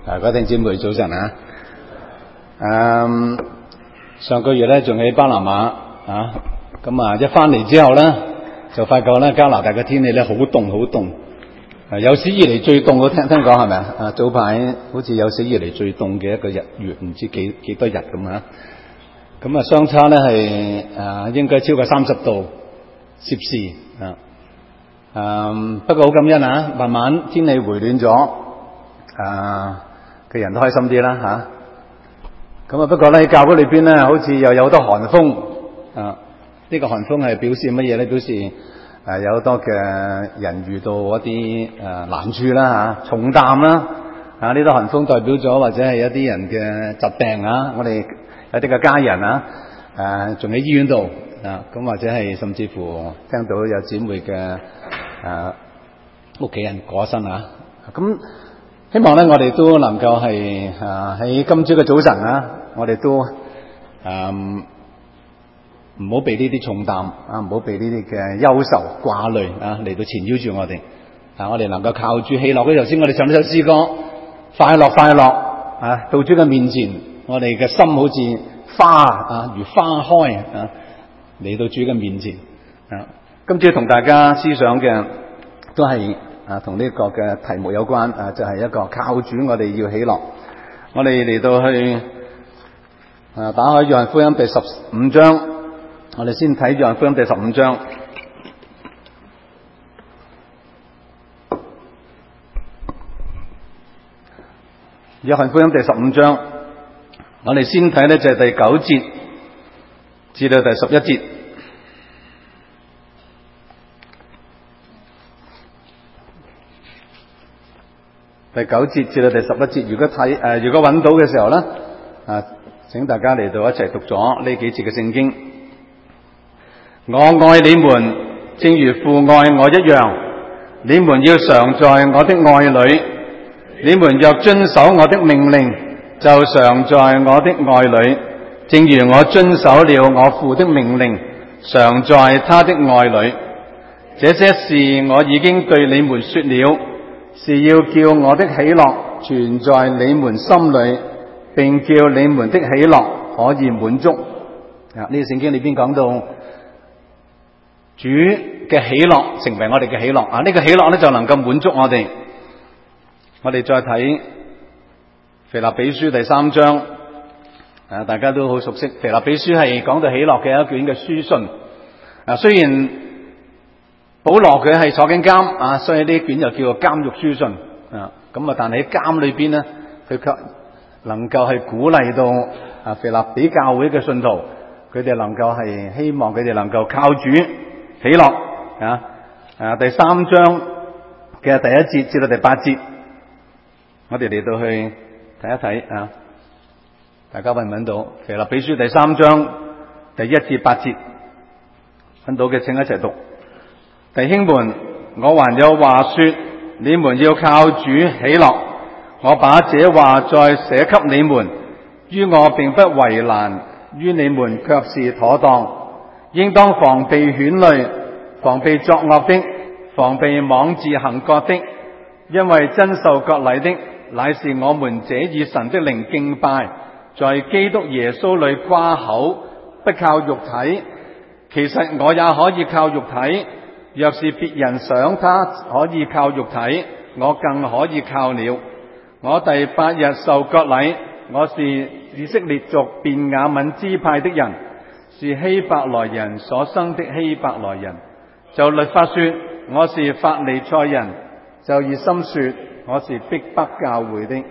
各位弟兄姊妹早晨啊！上個月咧仲喺巴拿馬啊，咁啊一翻嚟之後咧，就發覺咧加拿大嘅天氣咧好凍好凍，有史以嚟最凍，我聽講係咪啊？早排好似有史以嚟最凍嘅一個日月，唔知幾多日咁啊！咁啊相差咧係應該超過30度攝氏啊！不過好感恩啊，慢慢天氣回暖咗，嘅人都開心啲啦吓。咁不過咧喺教會裏邊咧，好似又有好多寒風啊！呢個寒風係表示乜嘢咧？表示有好多嘅人遇到一啲難處啦吓，重擔啦啊！呢啲寒風代表咗或者係一啲人嘅疾病啊，我哋有啲嘅家人啊，仲喺醫院度啊，咁或者係甚至乎聽到有姊妹嘅屋企人過身啊，咁希望咧我哋都能夠係喺今朝嘅早晨啊，我哋都唔好被呢啲重擔啊，唔好被呢啲嘅憂愁掛慮啊嚟到纏繞住我哋啊，我哋能夠靠住喜樂。頭先我哋唱呢首詩歌，快樂快樂啊，到主嘅面前，我哋嘅心好似花啊，如花開啊，嚟到主嘅面前啊。今朝同大家思想嘅都係同呢個嘅題目有關啊，就係一個靠主我哋要喜樂。我哋嚟到去打開約翰福音第15章，我哋先睇約翰福音第15章。約翰福音第15章，我哋先睇呢就係第9節至到第11節。第9節至到第11節，如果揾到嘅時候咧，請大家嚟到一齊讀咗呢幾節嘅聖經。我愛你們，正如父愛我一樣，你們要常在我的愛裏。你們若遵守我的命令，就常在我的愛裏，正如我遵守了我父的命令，常在他的愛裏。這些事我已經對你們說了，是要叫我的喜樂存在你們心裏，並叫你們的喜樂可以滿足。呢個聖經裏邊講到主嘅喜樂成為我哋嘅喜樂啊！呢個喜樂咧就能夠滿足我哋。我哋再睇腓立比書第3章，大家都好熟悉。腓立比書係講到喜樂嘅一卷嘅書信。雖然保羅佢係坐緊監所以呢卷就叫做監獄書信但係喺監裏邊咧，佢卻能夠係鼓勵到腓立比教會嘅信徒，佢哋能夠係希望佢哋能夠靠主喜樂第3章嘅第1節至到第8節，我哋嚟到去睇一睇大家揾唔揾到腓立比書第3章第1至8節？揾到嘅請一齊讀。弟兄們，我還有話說，你們要靠主喜樂。我把這話再寫給你們，於我並不為難，於你們卻是妥當。應當防備犬類，防備作惡的，防備妄自行割的，因為真受割禮的，乃是我們這以神的靈敬拜，在基督耶穌裏誇口，不靠肉體。其實我也可以靠肉體。若是別人想他可以靠肉體，我更可以靠了。我第8日受割禮，我是以色列族便雅憫支派的人，是希伯來人所生的希伯來人。就律法說，我是法利賽人；就熱心說，我是逼迫教會的。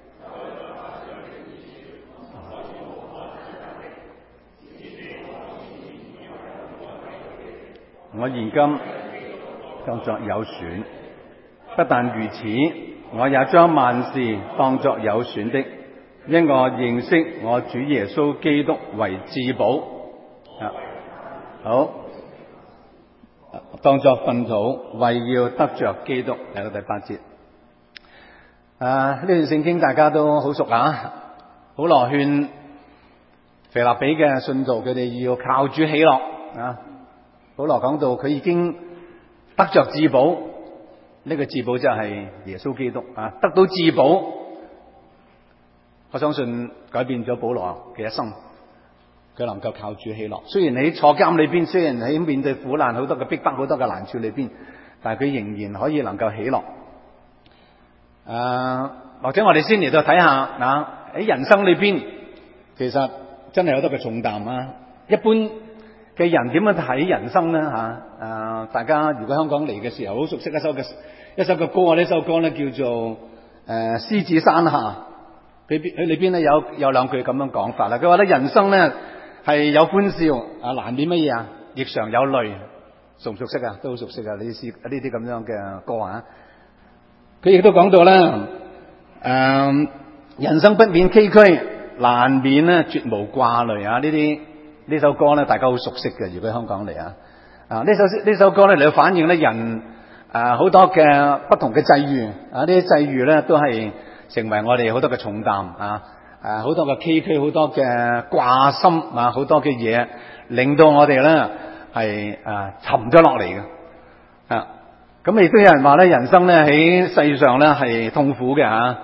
我現今當作有損，不但如此，我也將萬事當作有損的，因我認識我主耶穌基督為至寶。好，當作糞土，為要得着基督。嚟到第8節。呢段聖經大家都好熟保羅勸腓立比嘅信徒，佢哋要靠主喜樂保羅講到佢已經得着至寶，呢個至寶就係耶穌基督得到至寶我相信改變咗保羅嘅一生。佢能夠靠主喜樂，雖然喺坐監裏邊，雖然喺面對苦難好多嘅逼迫、好多嘅難處裏邊，但係佢仍然可以能夠喜樂。或者我哋先嚟到睇下喺人生裏邊，其實真係有好多嘅重擔啊！一般嘅人點樣睇人生咧？大家如果香港嚟嘅時候，好熟悉一首嘅歌啊！呢首歌咧叫做獅子山下，佢裏邊咧有兩句咁樣講法啦。佢話咧人生咧係有歡笑難免乜嘢啊？亦常有淚，熟唔熟悉啊？都好熟悉啊！呢啲咁樣嘅歌啊！佢亦都講到咧，人生不免崎嶇，難免咧絕無掛慮啊！呢首歌咧，大家好熟悉嘅。如果香港嚟呢首歌咧嚟到反映咧人好多嘅不同嘅際遇呢啲際遇咧都係成為我哋好多嘅重擔好多嘅崎嶇，好多嘅掛心好多嘅嘢令到我哋咧係沉咗落嚟嘅咁亦都有人話咧，人生咧喺世上咧係痛苦嘅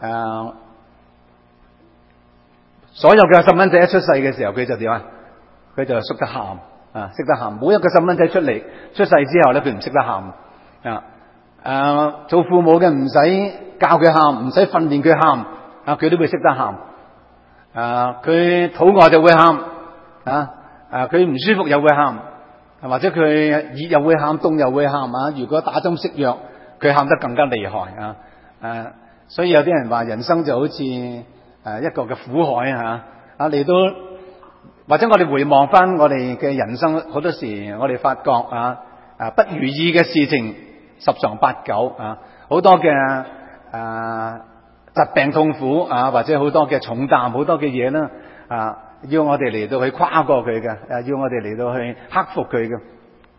所有嘅細蚊仔一出世嘅時候，佢就點啊？佢就識得喊識得喊。每一個細蚊仔出世之後咧，佢唔識得喊做父母嘅唔使教佢喊，唔使訓練佢喊佢都會識得喊佢肚餓就會喊佢唔舒服又會喊或者佢熱又會喊，凍又會喊如果打針食藥，佢喊得更加厲害所以有啲人話人生就好似一個嘅苦海嚟到，或者我哋回望翻我哋嘅人生，好多時我哋發覺不如意嘅事情十常八九好多嘅疾病痛苦或者好多嘅重擔，好多嘅嘢啦要我哋嚟到去跨過佢嘅要我哋嚟到去克服佢嘅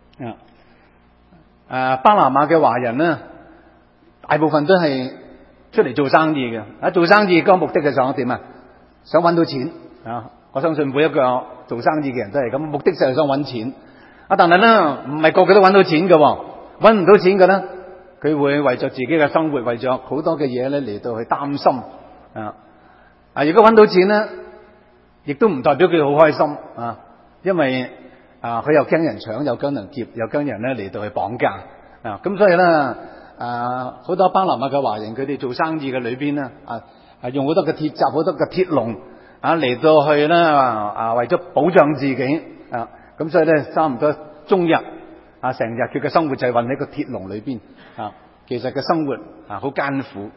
巴拿馬嘅華人呢，大部分都係出嚟做生意嘅做生意個目的係想點想搵到錢我相信每一個做生意嘅人都係咁，目的就係想搵錢但係咧唔係個個都搵到錢嘅搵唔到錢嘅咧，佢會為咗自己嘅生活，為咗好多嘅嘢咧嚟到去擔心如果搵到錢咧，亦都唔代表佢好開心因為佢又驚人搶，又驚人劫，又驚人咧嚟到去綁架咁所以咧好多巴拿馬嘅華人，佢哋做生意嘅裏邊咧用好多嘅鐵閘，好多嘅鐵籠嚟到去咧為咗保障自己咁所以咧差唔多終日成日佢嘅生活就係混喺個鐵籠裏邊其實嘅生活好艱苦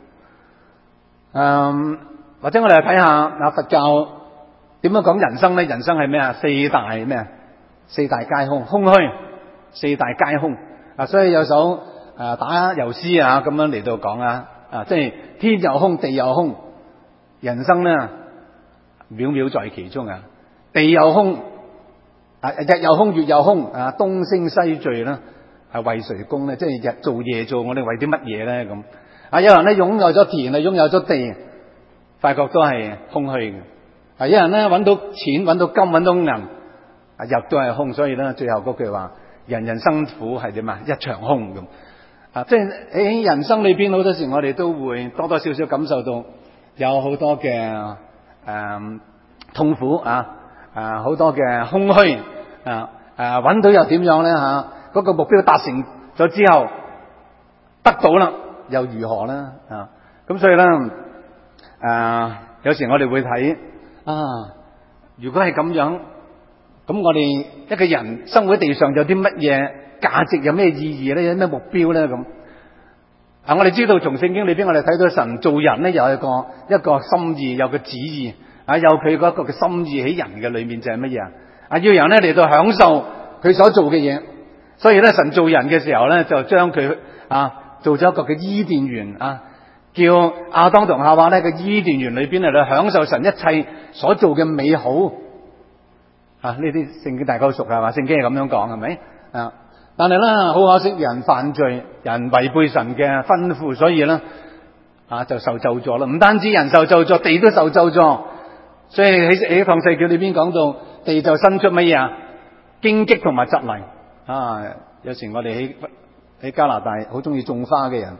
或者我哋嚟睇下佛教點樣講人生咧？人生係咩四大皆空，空虛，四大皆空所以有首打油詩咁樣嚟到講即係天又空，地又空，人生咧渺渺在其中地又空日又空，月又空東升西墜啦為誰供咧？即係日做夜做，我哋為啲乜嘢咧？咁有人咧擁有咗田擁有咗地，發覺都係空虛嘅有人咧揾到錢，揾到金，揾到銀又都係空，所以咧最後嗰句話人人生苦係點一場空咁即係喺人生裏邊好多時我哋都會多多少少感受到有好多嘅痛苦好多嘅空虛揾到又點樣咧嗰個目標達成咗之後得到啦又如何咧咁所以咧有時我哋會睇如果係咁樣，咁我哋一個人生活喺地上有啲乜嘢價值，有咩意義咧？有咩目標咧？咁我哋知道從聖經裏邊我哋睇到神做人咧有一個心意，有個旨意有佢嗰個嘅心意喺人嘅裏面就係乜嘢要人咧嚟到享受佢所做嘅嘢，所以咧神做人嘅時候咧就將佢做咗一個嘅伊甸園叫亞當同夏娃咧個伊甸園裏邊嚟到享受神一切所做嘅美好呢啲聖經大家都熟係嘛？聖經係咁樣講係咪但係咧好可惜，人犯罪，人違背神嘅吩咐，所以咧就受咒詛啦。唔單止人受咒詛，地都受咒詛。所以喺創世記裏邊講到地就生出乜嘢荊棘同埋蒺藜有時我哋喺加拿大好中意種花嘅人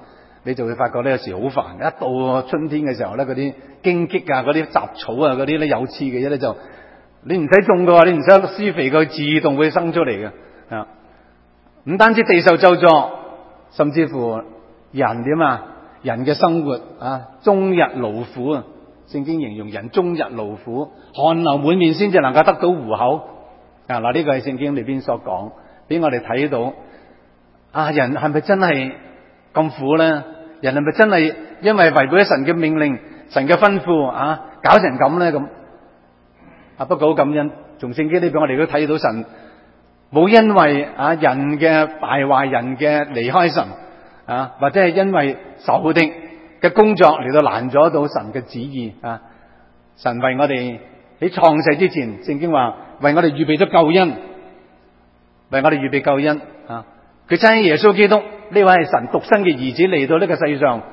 你就會發覺咧有時好煩。一到春天嘅時候咧，嗰啲荊棘啊、嗰啲雜草啊、嗰啲咧有刺嘅嘢咧就你唔使種嘅話，你唔使施肥，佢自動會生出嚟嘅啊！唔單止地受咒詛，甚至乎人點啊？人嘅生活啊，終日勞苦啊！聖經形容人終日勞苦，汗流滿面先至能夠得到糊口啊！嗱，呢個係聖經裏邊所講，俾我哋睇到啊，人係咪真係咁苦咧？人係咪真係因為違背咗神嘅命令、神嘅吩咐啊，搞成咁咧？咁啊，不過好感恩，從聖經裏邊我哋都睇到神冇因為啊人嘅敗壞、人嘅離開神啊，或者係因為仇敵嘅工作嚟到攔阻到神嘅旨意啊。神為我哋喺創世之前，聖經話為我哋預備咗救恩，為我哋預備救恩啊。佢差耶穌基督呢位係神獨生嘅兒子嚟到呢個世上，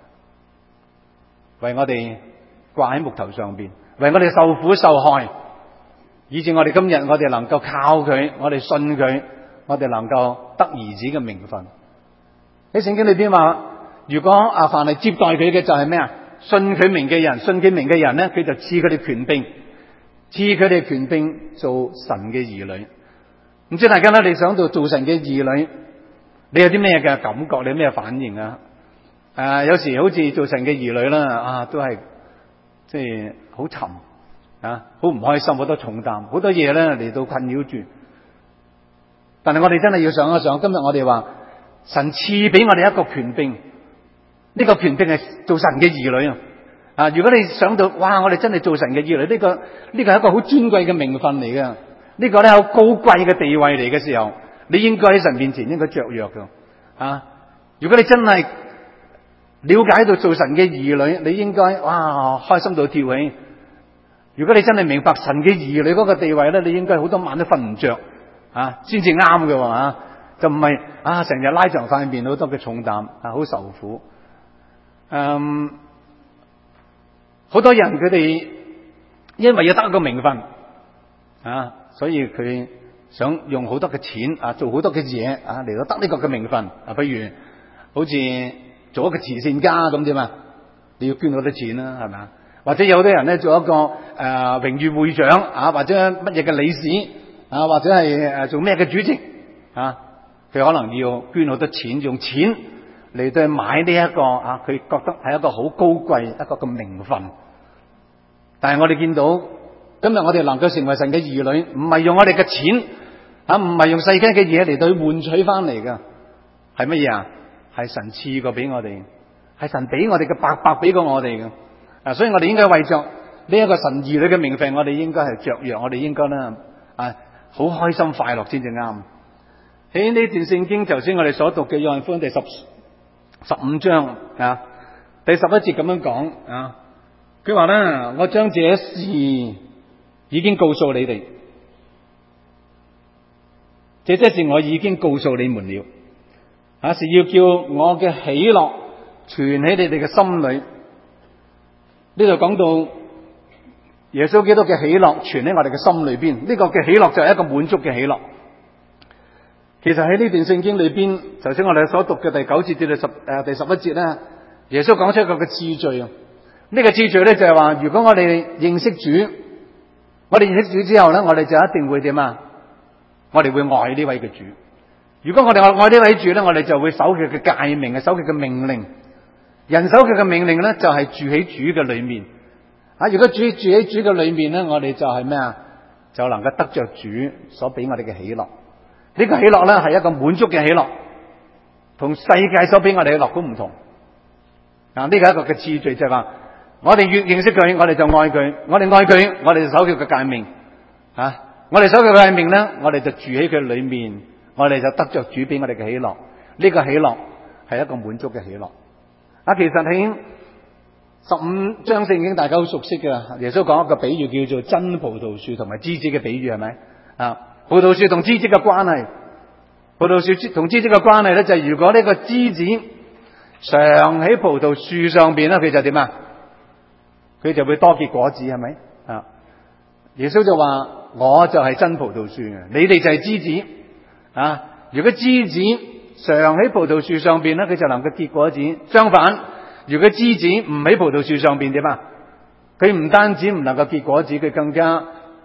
為我哋掛喺木頭上邊，為我哋受苦受害，以致我哋今日我哋能夠靠佢，我哋信佢，我哋能夠得兒子嘅名分。喺聖經裏邊話，如果凡係接待佢嘅就係咩啊？信佢名嘅人，信佢名嘅人咧，佢就賜佢哋權柄，賜佢哋權柄做神嘅兒女。唔知大家咧，你想到做神嘅兒女，你有啲咩嘅感覺？你有咩反應啊？有時好似做神嘅兒女啦，都係即係好沉啊，好唔開心，好多重擔，好多嘢咧嚟到困擾住。但係我哋真係要想一想，今日我哋話神賜俾我哋一個權柄，呢個權柄係做神嘅兒女啊！如果你想到哇，我哋真係做神嘅兒女，呢個係一個好尊貴嘅名分嚟嘅，呢個咧好高貴嘅地位嚟嘅時候，你應該喺神面前應該雀躍嘅啊！如果你真係了解到做神嘅兒女，你應該哇開心到跳起。如果你真係明白神嘅兒女嗰個地位咧，你應該好多晚都瞓唔着啊，先至啱嘅啊！就唔係成日拉長塊面，好多嘅重擔啊，好受苦。好多人佢哋因為要得一個名分啊，所以佢想用好多嘅錢啊，做好多嘅嘢啊，嚟到得呢個嘅名分啊。譬如好似做一個慈善家咁啫嘛，你要捐好多錢啦，係咪啊？或者有啲人咧做一個榮譽會長啊，或者乜嘢嘅理事啊，或者係做咩嘅主席啊，佢可能要捐好多錢，用錢嚟到買呢一個佢覺得係一個好高貴一個嘅名分。但係我哋見到今日我哋能夠成為神嘅兒女，唔係用我哋嘅錢唔係用世間嘅嘢嚟到換取翻嚟嘅，係乜嘢啊？係神賜過俾我哋，係神俾我哋嘅，白白俾過我哋嘅。所以我哋應該為着呢一個神兒女嘅名分，我哋應該係雀躍，我哋應該咧好開心快樂先至啱。喺呢段聖經，頭先我哋所讀嘅約翰福音第15章第11節咁樣講啊，佢話咧：我將這事已經告訴你哋，這些事我已經告訴你們了，是要叫我嘅喜樂存喺你哋嘅心裏。呢度講到耶穌基督嘅喜樂存喺我哋嘅心裏邊，呢個嘅喜樂就係一個滿足嘅喜樂。其實喺呢段聖經裏邊，頭先我哋所讀嘅第9節至到第11節咧，耶穌講出一個嘅次序。呢個次序咧就係話，如果我哋認識主，我哋認識主之後咧，我哋就一定會點啊？我哋會愛呢位嘅主。如果我哋愛呢位主咧，我哋就會守佢嘅誡命，守佢嘅命令。人守佢嘅命令咧，就係住喺主嘅裏面。如果住喺主嘅裏面咧，我哋就係咩啊？就能夠得着主所俾我哋嘅喜樂。呢個喜樂咧係一個滿足嘅喜樂，同世界所俾我哋嘅樂都唔同。呢個係一個嘅次序，就係話我哋越認識佢，我哋就愛佢；我哋愛佢，我哋就守佢嘅誡命。我哋守佢嘅誡命咧，我哋就住喺佢裏面，我哋就得着主俾我哋嘅喜樂。呢個喜樂係一個滿足嘅喜樂。其實喺15章聖經大家好熟悉嘅，耶穌講一個比喻叫做真葡萄樹同埋枝子嘅比喻，係咪？葡萄樹同枝子嘅關係，葡萄樹同枝子嘅關係咧，就係如果呢個枝子常喺葡萄樹上邊咧，佢就點啊？佢就會多結果子，係咪？耶穌就話：我就係真葡萄樹，你哋就係枝子。如果枝子常喺葡萄樹上邊咧，佢就能夠結果子。相反，如果枝子唔喺葡萄樹上邊點啊？佢唔單止唔能夠結果子，佢更加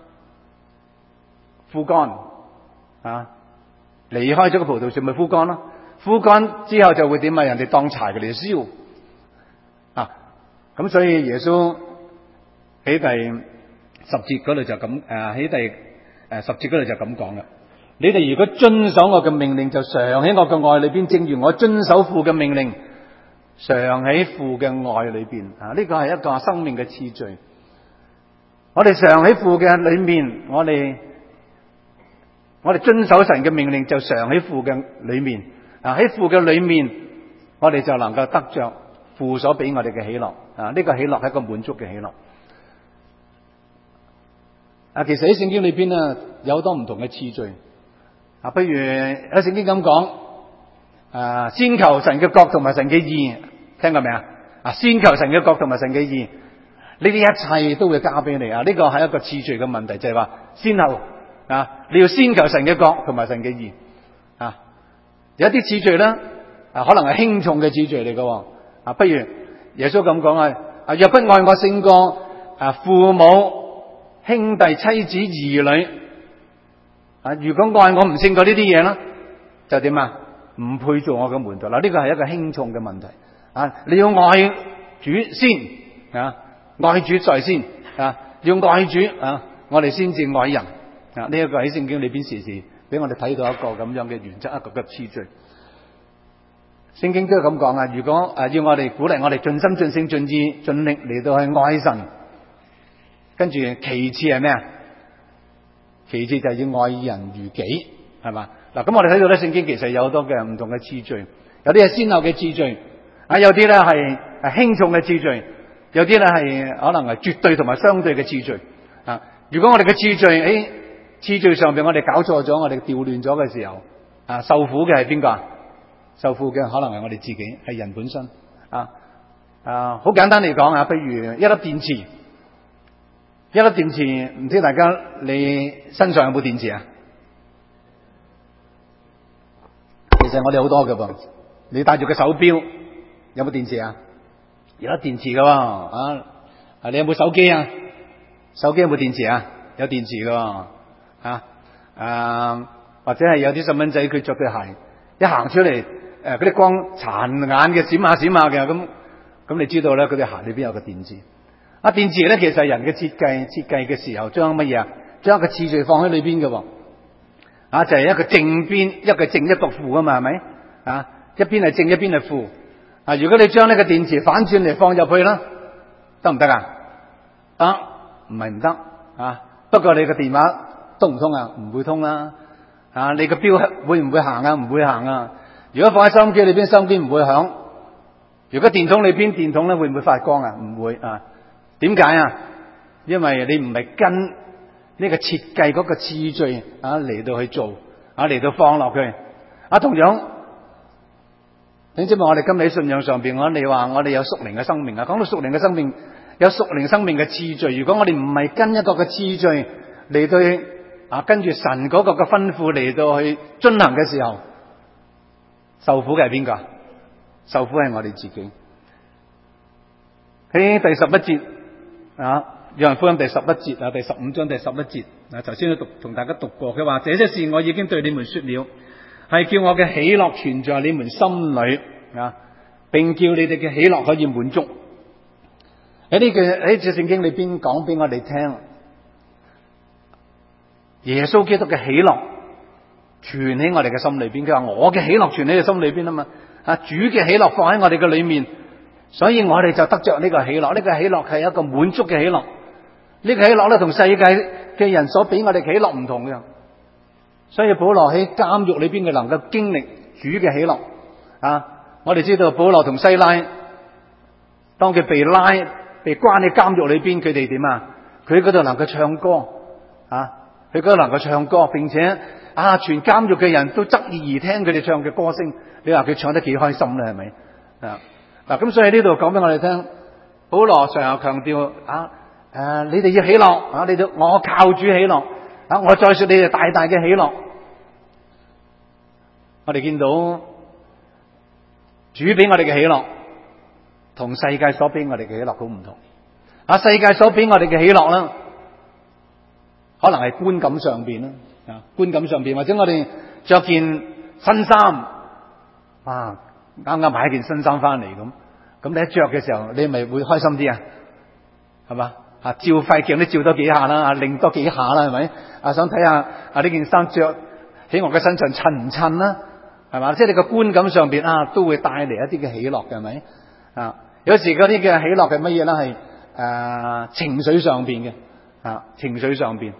枯乾啊！離開咗個葡萄樹咪枯乾咯。枯乾之後就會點啊？人哋當柴佢嚟燒啊！咁所以耶穌喺第10節嗰度就咁喺第10節嗰度就咁講啦。你哋如果遵守我嘅命令，就常喺我嘅愛裏邊，正如我遵守父嘅命令，常喺父嘅愛裏邊啊！呢個係一個生命嘅次序。我哋常喺父嘅裏面，我哋遵守神嘅命令，就常喺父嘅裏面啊！喺父嘅裏面，我哋就能夠得着父所俾我哋嘅喜樂啊！呢個喜樂係一個滿足嘅喜樂啊！其實喺聖經裏邊啊，有好多唔同嘅次序啊。譬如喺聖經咁講先求神嘅國同埋神嘅義，聽過未啊？先求神嘅國同埋神嘅義，呢啲一切都會加俾你啊！呢個係一個次序嘅問題，就係話先後啊，你要先求神嘅國同埋神嘅義啊。有一啲次序咧可能係輕重嘅次序嚟嘅啊。不如耶穌咁講若不愛我勝過父母、兄弟、妻子、兒女如果愛我唔勝過呢啲嘢啦，就點啊？唔配做我嘅門徒啦。呢個係一個輕重嘅問題啊！你要愛主先愛主在先要愛主我哋先至愛人啊！呢一個喺聖經裏邊時時俾我哋睇到一個咁樣嘅原則，一個嘅次序。聖經都係咁講如果要我哋鼓勵我哋盡心盡性盡意盡力嚟到去愛神，跟住其次係咩啊？其次就係要愛人如己，係嘛？嗱，咁我哋睇到咧，聖經其實有好多嘅唔同嘅次序，有啲係先後嘅次序有啲咧係輕重嘅次序，有啲咧係可能係絕對同埋相對嘅次序啊。如果我哋嘅次序喺次序上邊我哋搞錯咗，我哋調亂咗嘅時候受苦嘅係邊個？受苦嘅可能係我哋自己，係人本身好簡單嚟講譬如一粒電池，唔知大家你身上有冇電池啊？其實我哋好多㗎噃，你戴住個手錶有冇電池啊？有粒電池㗎你有冇手機啊？手機有冇電池啊？有電池㗎或者係有啲細蚊仔佢着對鞋一行出嚟嗰啲光殘眼嘅閃下嘅，咁你知道咧，佢對鞋裏邊有個電池。電池咧其實係人嘅設計嘅時候將乜嘢啊？將一個次序放喺裏邊嘅就係一個正邊，一個正一個負啊嘛，係咪一邊係正一邊係負如果你將呢個電池反轉嚟放入去啦，得唔得得？唔係唔得不過你個電話通唔通啊？唔會通啦你個錶會唔會行啊？唔會行如果放喺收音機裏邊，收音機唔會響。如果電筒裏邊，電筒咧會唔會發光啊？唔會點解因為你唔係跟呢個設計嗰個次序嚟到去做嚟到放落去同樣，你知唔知我哋今日喺信仰上邊你話我哋有屬靈嘅生命講到屬靈嘅生命，有屬靈生命嘅次序。如果我哋唔係跟一個嘅次序嚟到去跟住神嗰個嘅吩咐嚟到去遵行嘅時候，受苦嘅係邊個？受苦係我哋自己。喺第11節約翰福音第11節第15章第11節頭先都同大家讀過，佢話這些事我已經對你們說了，係叫我嘅喜樂存在你們心裏並叫你哋嘅喜樂可以滿足。喺呢個聖經裏邊講俾我哋聽，耶穌基督嘅喜樂存喺我哋嘅心裏邊。佢話我嘅喜樂存喺你心裏邊嘛主嘅喜樂放喺我哋嘅裏面，所以我哋就得着呢個喜樂。呢個喜樂係一個滿足嘅喜樂。呢個喜樂咧同世界嘅人所俾我哋喜樂唔同嘅。所以保羅喺監獄裏邊佢能夠經歷主嘅喜樂我哋知道保羅同西拉當佢被關喺監獄裏邊，佢哋點佢嗰度能夠唱歌佢嗰度能夠唱歌，並且全監獄嘅人都側耳而聽佢哋唱嘅歌聲。你話佢唱得幾開心咧？係咪咁所以呢度講俾我哋聽，保羅常常強調你哋要喜樂你哋我靠主喜樂我再說你哋大大嘅喜樂。我哋見到主俾我哋嘅喜樂同世界所俾我哋嘅喜樂好唔同。世界所俾我哋嘅喜樂啦，可能係觀感上邊啦，觀感上邊，或者我哋着件新衫，啱啱買一件新衫翻嚟咁你一着嘅時候，你咪會開心啲啊，係嘛？照塊鏡都照多幾下啦，擰多幾下啦，係咪？想睇下呢件衫着喺我嘅身上襯唔襯啦，係嘛？即係你個觀感上邊都會帶嚟一啲嘅喜樂嘅，係咪？有時嗰啲嘅喜樂係乜嘢咧？係情緒上邊嘅，情緒上邊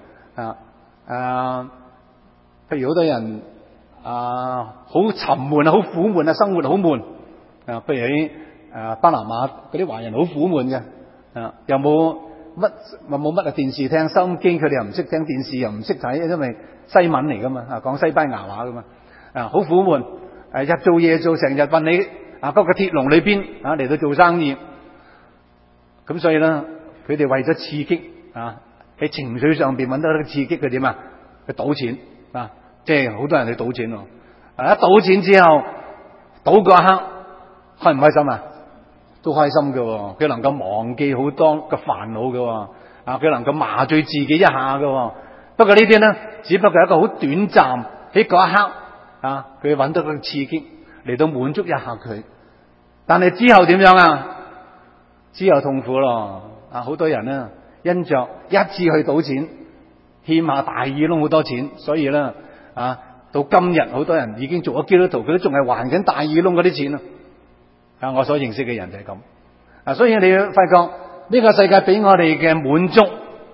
譬如好多人好沉悶好苦悶生活好悶譬如喺巴拿馬嗰啲華人好苦悶嘅，又冇乜電視聽，收音機佢哋又唔識聽，電視又唔識睇，因為西文嚟噶嘛，講西班牙話噶嘛，好苦悶，日做夜做，成日困喺嗰個鐵籠裏邊嚟到做生意，咁所以咧，佢哋為咗刺激喺情緒上邊揾到一個刺激，佢點啊？去賭錢即係好多人去賭錢咯。一賭錢之後，賭嗰一刻開唔開心啊？都開心嘅，佢能夠忘記好多嘅煩惱嘅，佢能夠麻醉自己一下嘅。不過呢啲咧，只不過係一個好短暫喺嗰一刻佢揾到個刺激嚟到滿足一下佢。但係之後點樣啊？之後痛苦咯。好多人咧因着一次去賭錢，欠下大耳窿好多錢，所以咧到今日好多人已經做咗基督徒，佢都仲係還緊大耳窿嗰啲錢啊！我所認識嘅人就係咁所以你要發覺呢個世界俾我哋嘅滿足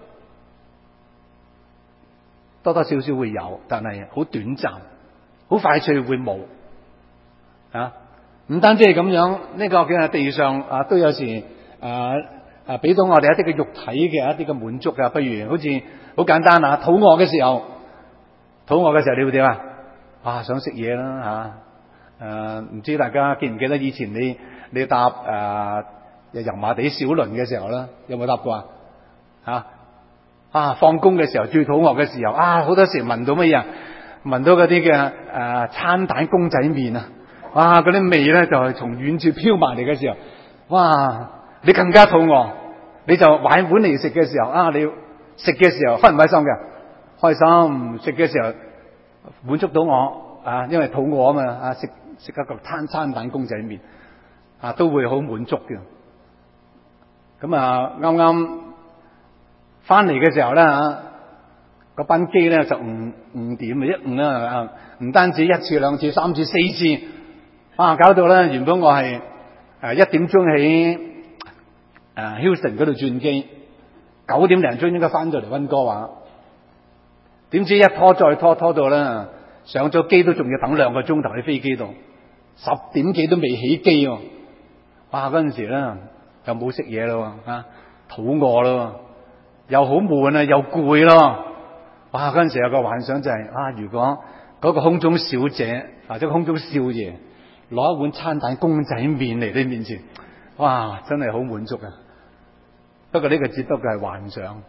多多少少會有，但係好短暫，好快脆會冇唔單止係咁樣，呢個嘅地上都有時俾到我哋一啲嘅肉體嘅一啲嘅滿足噶，不如好似好簡單肚餓嘅時候你會點想食嘢啦唔知大家記唔記得以前你搭油麻地小輪嘅時候咧，有冇搭過放工嘅時候最肚餓嘅時候好多時聞到乜嘢？聞到嗰啲嘅餐蛋公仔麵嗰啲味咧就係從遠處飄埋嚟嘅時候，你更加肚餓，你就買碗嚟食嘅時候你食嘅時候開唔開心嘅？開心，食嘅時候滿足到我因為肚餓嘛食一個餐蛋公仔麵都會好滿足嘅。咁啱啱翻嚟嘅時候咧個班機咧就誤點一誤啦唔單止一次兩次三次四次搞到咧原本我係1點鐘喺Houston 嗰度轉機，9點零鐘應該翻到嚟溫哥華，點知一拖再拖到咧上咗機都仲要等2個鐘頭喺飛機度，10點幾都未起機嗰陣時咧又冇食嘢咯肚餓咯，又好悶又攰咯，嗰陣時有個幻想就係如果嗰個空中小姐或者空中少爺攞一碗餐蛋公仔麵嚟你面前，真係好滿足啊！不過呢個只不過係幻想。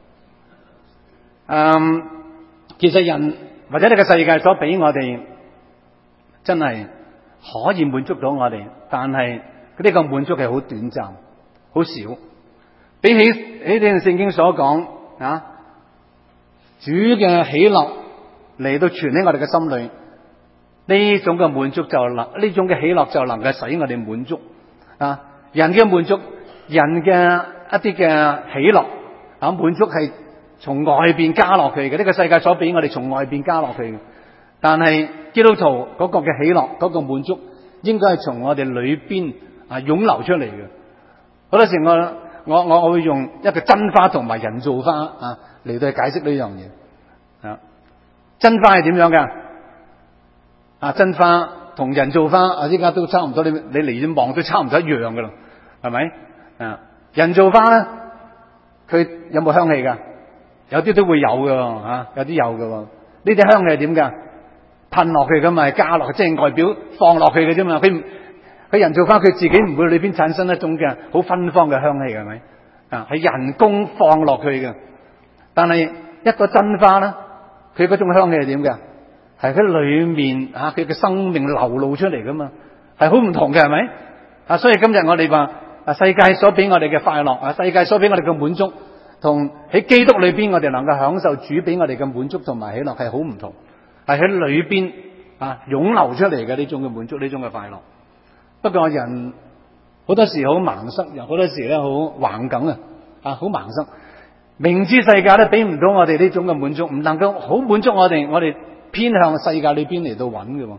其實人或者呢個世界所俾我哋真係可以滿足到我哋，但係呢個滿足係好短暫，好少。比起呢段聖經所講主嘅喜樂嚟到存喺我哋嘅心裏，呢種嘅滿足呢種嘅喜樂就能夠使我哋滿足人嘅滿足，人嘅一啲嘅喜樂滿足係從外邊加落去嘅，呢個世界所俾我哋從外邊加落去嘅。但係基督徒嗰個嘅喜樂嗰個滿足，應該係從我哋裏邊湧流出嚟嘅。好多時我會用一個真花同埋人造花嚟到去解釋呢樣嘢真花係點樣嘅真花同人造花依家都差唔多，你離遠望都差唔多一樣噶啦，係咪人造花咧，佢有冇香氣噶？有啲都會有噶有啲有噶。呢啲香氣係點噶？噴落去噶嘛，加落去，即係外表放落去嘅啫嘛。佢人造花佢自己唔會裏邊產生一種嘅好芬芳嘅香氣，係咪係人工放落去嘅。但係一個真花咧，佢嗰種香氣係點嘅？係佢裏面佢嘅生命流露出嚟噶嘛， 係好唔同嘅，係咪？所以今日我哋話世界所俾我哋嘅快樂，世界所俾我哋嘅滿足，同喺基督裏邊我哋能夠享受主俾我哋嘅滿足同埋喜樂係好唔同，係喺裏邊湧流出嚟嘅呢種嘅滿足，呢種嘅快樂。不過人好多時好盲塞，又好多時咧好橫梗好盲塞，明知世界都俾唔到我哋呢種嘅滿足，唔能夠好滿足我哋偏向世界裏邊嚟到揾嘅。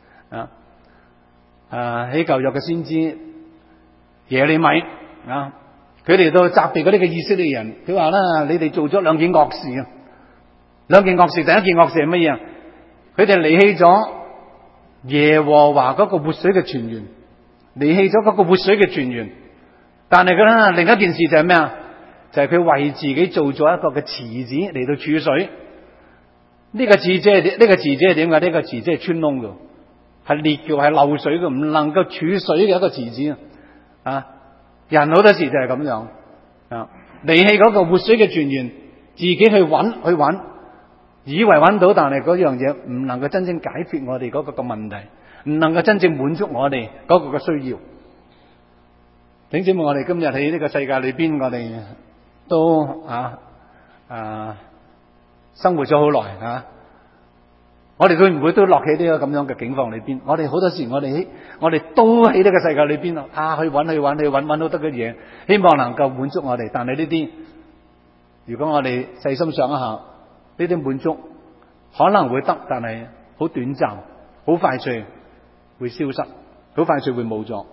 喺舊約嘅先知耶利米佢哋都責備嗰啲嘅以色列人，佢話啦：你哋做咗兩件惡事啊！兩件惡事，第一件惡事係乜嘢啊？佢哋離棄咗耶和華嗰個活水嘅泉源，離棄咗嗰個活水嘅泉源。但係佢另一件事就係咩啊？就係佢為自己做咗一個嘅池子嚟到儲水。呢個池子係點㗎？呢個池子係穿窿㗎，係裂嘅，係漏水嘅，唔能夠儲水嘅一個池子啊！人好多時就係咁樣離棄嗰個活水嘅泉源，自己去揾，以為揾到，但係嗰樣嘢唔能夠真正解決我哋嗰個嘅問題，唔能夠真正滿足我哋嗰個嘅需要。弟兄姊妹，我哋今日喺呢個世界裏邊，我哋都生活咗好耐我哋會唔會都落喺呢個咁樣嘅境況裏邊？我哋好多時我哋都喺呢個世界裏邊去揾到得嘅嘢，希望能夠滿足我哋。但係呢啲，如果我哋細心想一下，呢啲滿足可能會得，但係好短暫，好快脆會消失，好快脆會冇咗。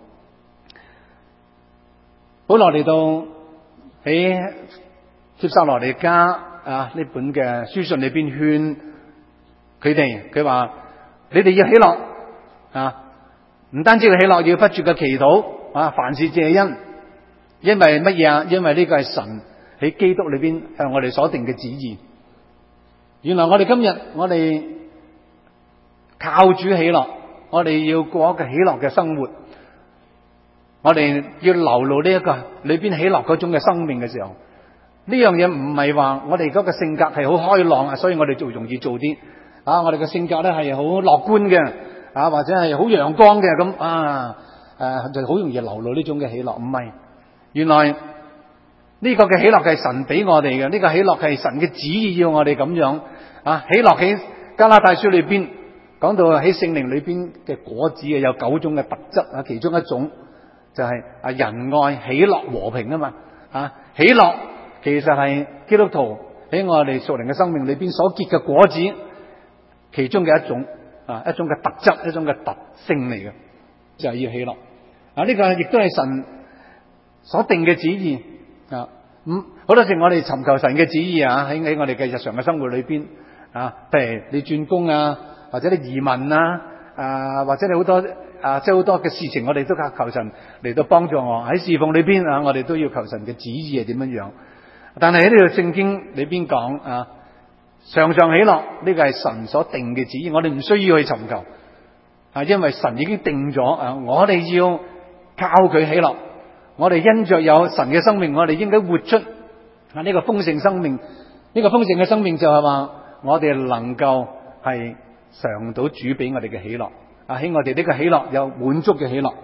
保羅嚟到喺帖撒羅尼迦呢本嘅書信裏邊勸佢哋，佢話你哋要喜樂唔單止要喜樂，要不住嘅祈禱凡事謝恩，因為乜嘢啊？因為呢個係神喺基督裏邊向我哋所定嘅旨意。原來我哋今日我哋靠主喜樂，我哋要過一個喜樂嘅生活，我哋要流露呢一個裏邊喜樂嗰種嘅生命嘅時候，呢樣嘢唔係話我哋嗰個性格係好開朗所以我哋就容易做啲我哋嘅性格咧係好樂觀嘅或者係好陽光嘅咁就好容易流露呢種嘅喜樂。唔係，原來呢個嘅喜樂係神俾我哋嘅，呢個喜樂係神嘅旨意要我哋咁樣喜樂。喺加拉太書裏邊講到喺聖靈裏邊嘅果子有9種嘅特質其中一種就係仁愛、喜樂、和平嘛喜樂其實係基督徒喺我哋屬靈嘅生命裏邊所結嘅果子其中嘅一種一種嘅特質，一種嘅特性嚟嘅，就係要喜樂呢個亦都係神所定嘅旨意好多時我哋尋求神嘅旨意喺我哋嘅日常嘅生活裏邊譬如你轉工或者你移民或者你好多即係好多嘅事情，我哋都求神嚟到幫助我喺侍奉裏邊我哋都要求神嘅旨意係點樣樣。但係喺呢度聖經裏邊講常常喜樂，呢個係神所定嘅旨意，我哋唔需要去尋求因為神已經定咗我哋要靠佢喜樂。我哋因着有神嘅生命，我哋應該活出呢個豐盛生命。呢個豐盛嘅生命就係話我哋能夠係嘗到主俾我哋嘅喜樂喺我哋呢個喜樂有滿足嘅喜樂。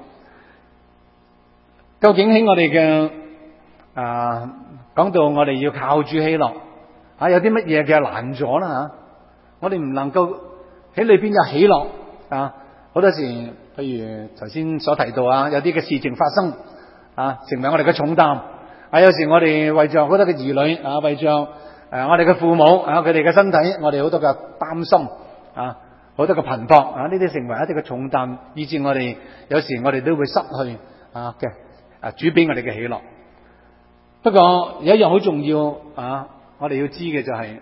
究竟喺我哋嘅講到我哋要靠主喜樂有啲乜嘢嘅難咗啦我哋唔能夠喺裏邊有喜樂好多時譬如頭先所提到有啲嘅事情發生成為我哋嘅重擔有時我哋為着好多嘅兒女為着我哋嘅父母佢哋嘅身體，我哋好多嘅擔心好多嘅頻撲呢啲成為一啲嘅重擔，以致我哋有時我哋都會失去嘅主俾我哋嘅喜樂。不過有一樣好重要我哋要知嘅就係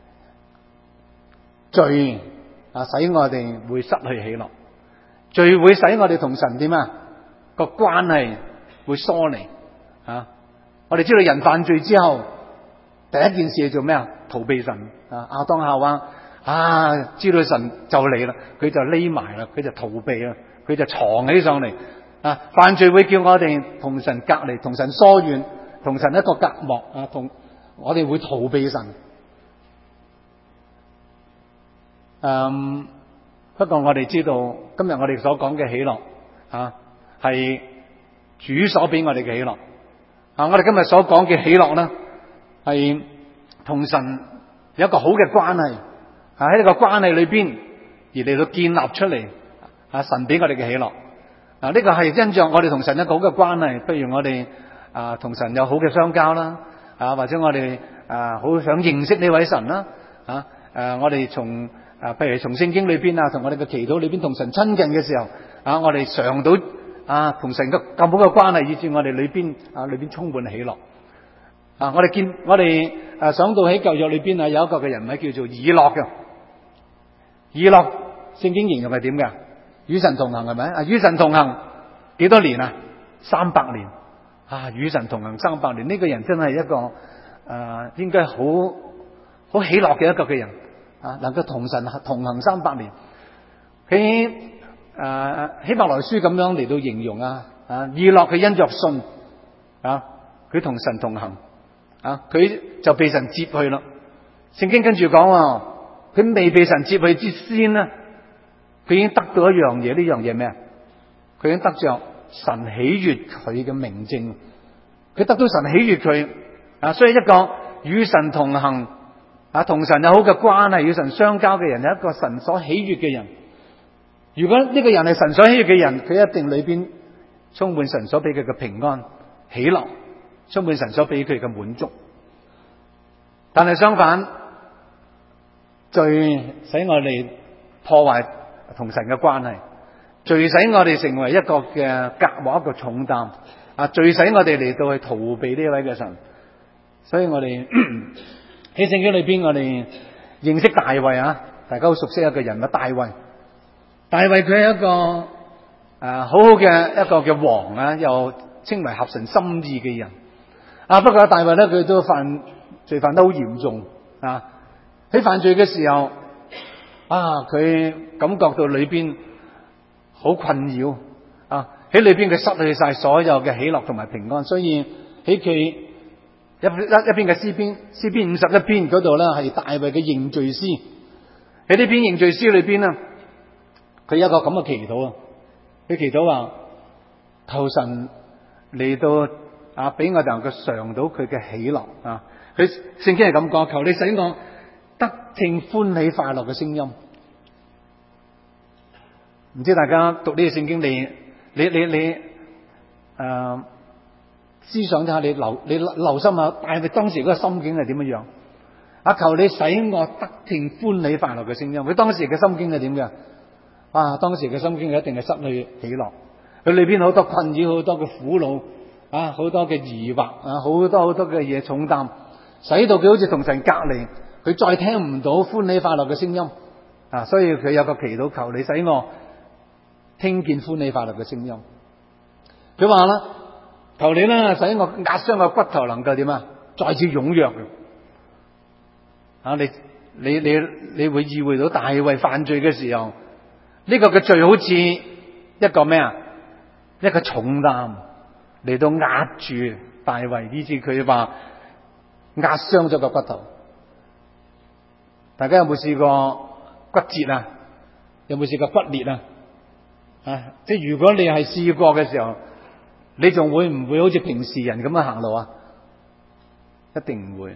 罪使我哋會失去喜樂，罪會使我哋同神點個關係會疏離我哋知道人犯罪之後第一件事係做咩逃避神亞當夏娃知道神就嚟啦，佢就匿埋啦，佢就逃避啦，佢就藏起上嚟犯罪會叫我哋同神隔離，同神疏遠，同神一個隔膜同我哋會逃避神不過我哋知道今日我哋所講嘅喜樂係主所俾我哋嘅喜樂。我哋今日所講嘅喜樂咧，係同神有一個好嘅關係，喺呢個關係裏邊而嚟到建立出嚟，神俾我哋嘅喜樂。呢個係因着我哋同神一個好嘅關係，譬如我哋同神有好嘅相交啦，或者我哋好想認識呢位神啦，我哋從譬如從聖經裏邊同我哋嘅祈禱裏邊同神親近嘅時候，我哋嘗到同神嘅咁好嘅關係，以致我哋裏邊充滿喜樂。我哋想到喺舊約裏邊有一個嘅人物叫做以諾嘅。以諾聖經形容係點嘅？與神同行係咪？與神同行幾多年啊？300年。與神同行300年，呢個人真係一個應該好喜樂嘅一個嘅人，能夠同神同行300年。佢希伯來書咁樣嚟到形容以諾佢因着信佢同神同行，佢就被神接去啦。聖經跟住講，佢未被神接去之先呢，佢已經得到一樣嘢。呢樣嘢咩啊？佢已經得着神喜悅佢嘅明證，佢得到神喜悅佢所以一個與神同行同神有好嘅關係，與神相交嘅人，係一個神所喜悅嘅人。如果呢個人係神所喜悅嘅人，佢一定裏邊充滿神所俾佢嘅平安喜樂，充滿神所俾佢嘅滿足。但係相反，罪使我哋破壞同神嘅關係，罪使我哋成為一個嘅隔膜，一個重擔。罪使我哋嚟到去逃避呢位嘅神。所以我哋喺聖經裏邊，我哋認識大衛大家好熟悉一個人物大衛。大衛佢係一個好好嘅一個嘅王又稱為合神心意嘅人。不過大衛咧，佢都罪犯得好嚴重喺犯罪嘅時候佢感覺到裏邊好困擾喺裏邊佢失去晒所有嘅喜樂同埋平安。所以喺佢一篇嘅詩篇51篇嗰度咧，係大衛嘅認罪詩。喺呢篇認罪詩裏邊咧，佢有一個咁嘅祈禱佢祈禱話，求神嚟到俾我哋能夠嘗到佢嘅喜樂佢聖經係咁講，求你使我得聽歡喜快樂嘅聲音。唔知大家讀呢個聖經，你思想一下，你留心下大衛當時嗰個心境係點樣樣？求你使我得聽歡喜快樂嘅聲音。佢當時嘅心境係點嘅？當時嘅心境一定係失去喜樂，佢裏邊好多困擾，好多嘅苦惱好多嘅疑惑好多嘅嘢重擔，使到佢好似同神隔離，佢再聽唔到歡喜快樂嘅聲音所以佢有個祈禱，求你使我聽見歡喜快樂嘅聲音。佢話啦，求你啦，使我壓傷嘅骨頭能夠點再次踴躍你會意會到大衛犯罪嘅時候，呢個嘅罪好似一個咩一個重擔嚟到壓住大衛，以致佢話壓傷咗個骨頭。大家有冇試過骨折有冇試過骨裂即係如果你係試過嘅時候，你仲會唔會好似平時人咁樣行路一定唔會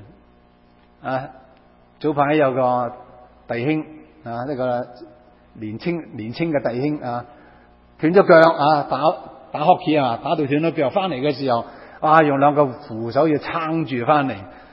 早排有個弟兄呢個年青嘅弟兄斷咗腳打 hockey 打到斷咗腳，翻嚟嘅時候用兩個扶手要撐住翻嚟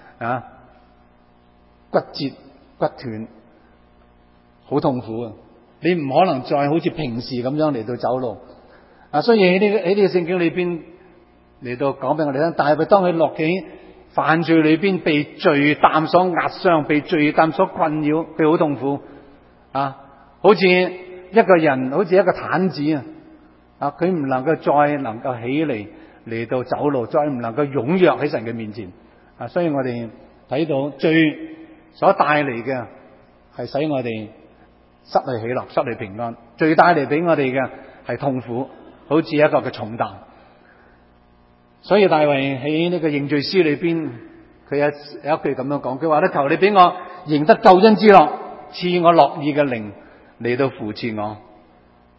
骨折骨斷，好痛苦你唔可能再好似平時咁樣嚟到走路所以喺呢個聖經裏邊嚟到講俾我哋聽，大衛當佢落喺犯罪裏邊，被罪擔所壓傷，被罪擔所困擾，佢好痛苦好似一個人，好似一個癱子佢唔能夠再能夠起嚟到走路，再唔能夠踴躍喺神嘅面前所以我哋睇到罪所帶嚟嘅係使我哋失去喜樂，失去平安。罪帶嚟俾我哋嘅係痛苦，好似一個嘅重擔。所以大衛喺呢個認罪詩裏邊，佢有一句咁樣講，佢話咧，求你俾我贏得救恩之樂，賜我樂意嘅靈嚟到扶持我。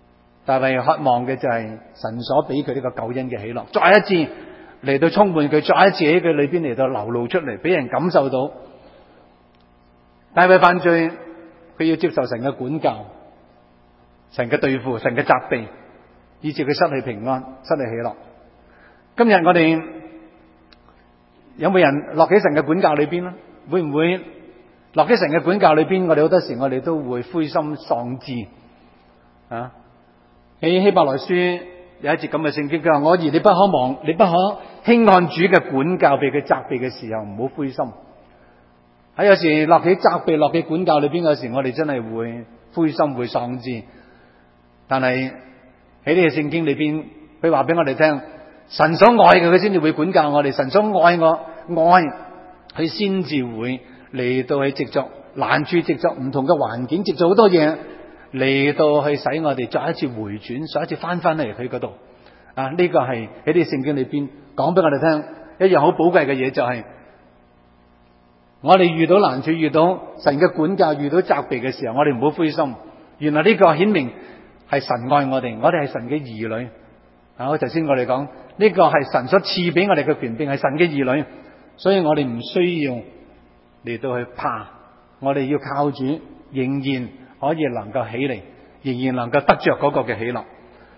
大衛渴望嘅就係神所俾佢呢個救恩嘅喜樂，再一次嚟到充滿佢，再一次喺佢裏邊嚟到流露出嚟，俾人感受到。大衛犯罪，佢要接受神嘅管教、神嘅對付、神嘅責備，以致佢失去平安、失去喜樂。今日我哋有冇人落喺神嘅管教裏邊咧？會唔會落喺神嘅管教裏邊？我哋好多時我哋都會灰心喪志啊！喺希伯來書有一節咁嘅聖經，佢話：我兒你不可輕看主嘅管教，被佢責備嘅時候，唔好灰心。喺有時落喺責備、落喺管教裏邊，有時我哋真係會灰心、會喪志。但係喺呢個聖經裏邊，佢話俾我哋聽，神所愛嘅佢先至會管教我哋，神所愛佢先至會嚟到去藉着難處、藉着唔同嘅環境、藉着好多嘢嚟到去使我哋再一次回轉，再一次翻嚟佢嗰度。啊，呢個係喺呢個聖經裏邊講俾我哋聽一樣好寶貴嘅嘢，就係我哋遇到難處、遇到神嘅管教、遇到責備嘅時候，我哋唔好灰心。原來呢個顯明係神愛我哋係神嘅兒女。啊，我頭先我哋講呢個係神所賜俾我哋嘅權柄，係神嘅兒女，所以我哋唔需要嚟到去怕，我哋要靠主，仍然可以能夠起嚟，仍然能夠得着嗰個嘅喜樂。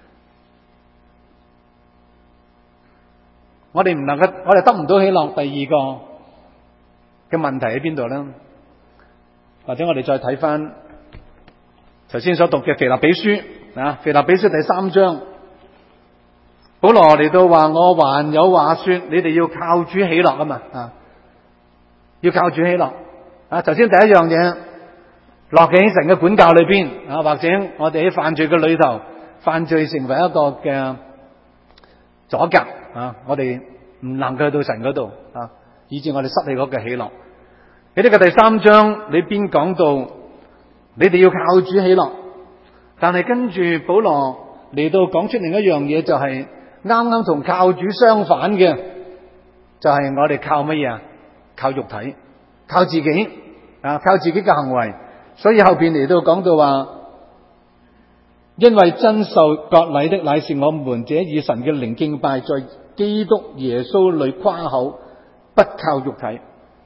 我哋得唔到喜樂，第二個嘅問題喺邊度咧？或者我哋再睇翻頭先所讀嘅腓立比書啊，腓立比書第3章，保羅嚟到話：我還有話說，你哋要靠主喜樂啊嘛，要靠主喜樂啊！頭先第一樣嘢，落喺神嘅管教裏邊啊，或者我哋喺犯罪嘅裏頭，犯罪成為一個嘅阻隔啊，我哋唔能夠去到神嗰度啊，以致我哋失去嗰個喜樂。喺呢個第3章裏邊講到，你哋要靠主喜樂，但係跟住保羅嚟到講出另一樣嘢，就係啱啱同靠主相反嘅，就係我哋靠乜嘢啊？靠肉體，靠自己啊，靠自己嘅行為。所以後邊嚟到講到話，因為真受割禮的乃是我們這以神嘅靈敬拜，在基督耶穌裏誇口，不靠肉體。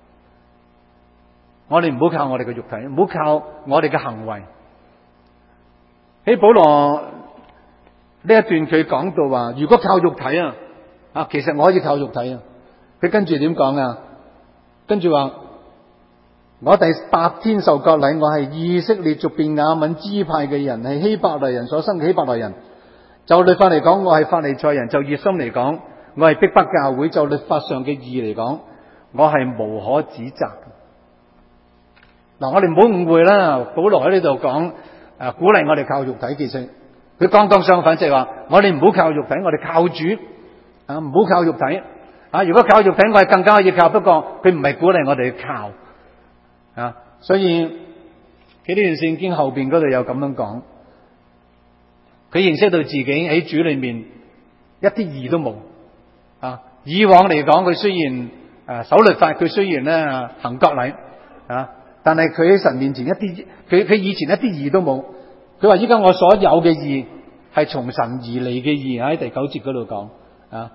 我哋唔好靠我哋嘅肉體，唔好靠我哋嘅行為。喺保羅呢一段佢講到話，如果靠肉體啊，其實我可以靠肉體啊。佢跟住點講啊？跟住話，我第8天受割禮，我係以色列族便雅憫支派嘅人，係希伯來人所生嘅希伯來人。就律法嚟講，我係法利賽人；就熱心嚟講，我係逼迫教會；就律法上嘅義嚟講，我係無可指責。嗱，我哋唔好誤會啦。保羅喺呢度講鼓勵我哋靠肉體，其實佢剛剛相反，即係話我哋唔好靠肉體，我哋靠主啊，唔好靠肉體啊。如果靠肉體，我係更加可以靠，不過佢唔係鼓勵我哋去靠啊。所以喺呢段聖經後邊嗰度有咁樣講，佢認識到自己喺主裏面一啲義都冇啊。以往嚟講，佢雖然守律法，佢雖然咧行割禮啊，但係佢喺神面前佢以前一啲義都冇。佢話依家我所有嘅義係從神而嚟嘅義，喺第9節嗰度講啊。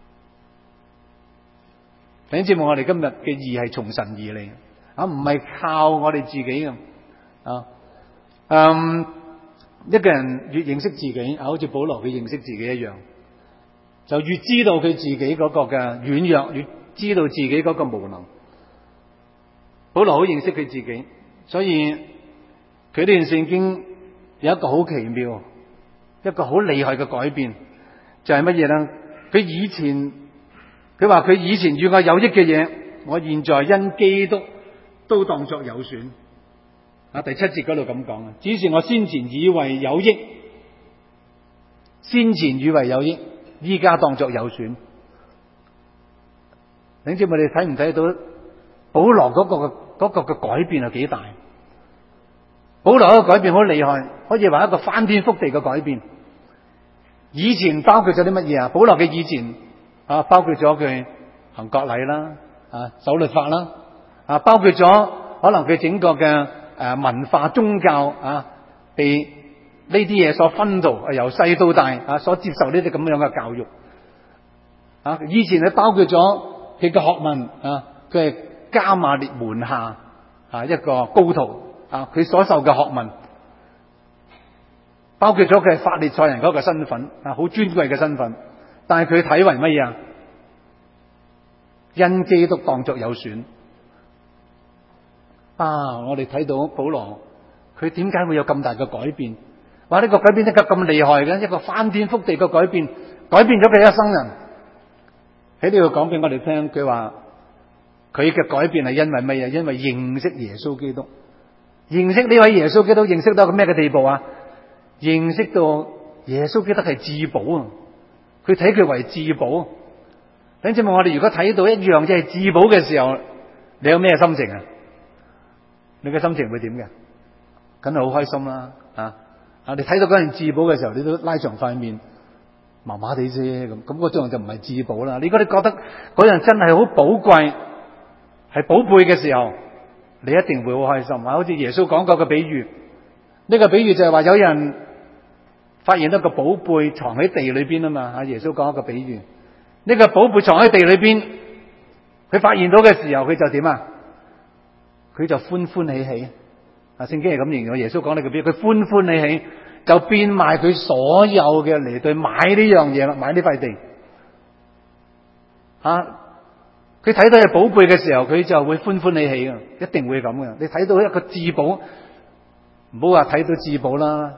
弟兄姊妹，我哋今日嘅義係從神而嚟啊，唔係靠我哋自己嘅啊。一個人越認識自己，好似保羅佢認識自己一樣，就越知道佢自己嗰個嘅軟弱，越知道自己嗰個無能。保羅好認識佢自己，所以佢呢段聖經有一個好奇妙、一個好厲害嘅改變，就係乜嘢咧？佢話佢以前與我有益嘅嘢，我現在因基督都當作有損。啊，第7節嗰度咁講啊，只是我先前以為有益，依家當作有損。你知唔知你睇唔睇到保羅嗰個嘅改變係幾大？保羅嗰個改變好厲害，可以話一個翻天覆地嘅改變。以前包括咗啲乜嘢啊？保羅嘅以前包括咗佢行割禮啦，守律法啦，包括咗可能佢整個嘅文化宗教被呢啲嘢所熏陶，由細到大所接受呢啲咁樣嘅教育以前係包括咗佢嘅學問佢係加馬列門下一個高徒佢所受嘅學問，包括咗佢係法利賽人嗰個身份好尊貴嘅身份，但係佢睇為乜嘢因基督當作有損我哋睇到保羅佢點解會有咁大嘅改變？話呢個改變得咁厲害嘅一個翻天覆地嘅改變，改變咗佢一生人。喺呢度講俾我哋聽，佢話佢嘅改變係因為乜嘢？因為認識耶穌基督，認識呢位耶穌基督，認識到個咩嘅地步認識到耶穌基督係至寶佢睇佢為至寶。等陣我哋如果睇到一樣即係至寶嘅時候，你有咩心情你嘅心情會點嘅？梗係好開心啦你睇到嗰樣至寶嘅時候，你都拉長塊面，麻麻地啫咁嗰樣就唔係至寶啦。如果你覺得嗰樣真係好寶貴，係寶貝嘅時候，你一定會好開心好似耶穌講過嘅比喻，呢個比喻就係話有人發現一個寶貝藏喺地裏邊嘛耶穌講一個比喻，呢個寶貝藏喺地裏邊，佢發現到嘅時候，佢就點佢就歡歡喜喜聖經係咁形容，耶穌講呢個比喻，佢歡歡喜喜就變賣佢所有嘅嚟對買呢樣嘢啦，買呢塊地佢睇到係寶貝嘅時候，佢就會歡歡喜喜一定會咁嘅。你睇到一個至寶，唔好話睇到至寶啦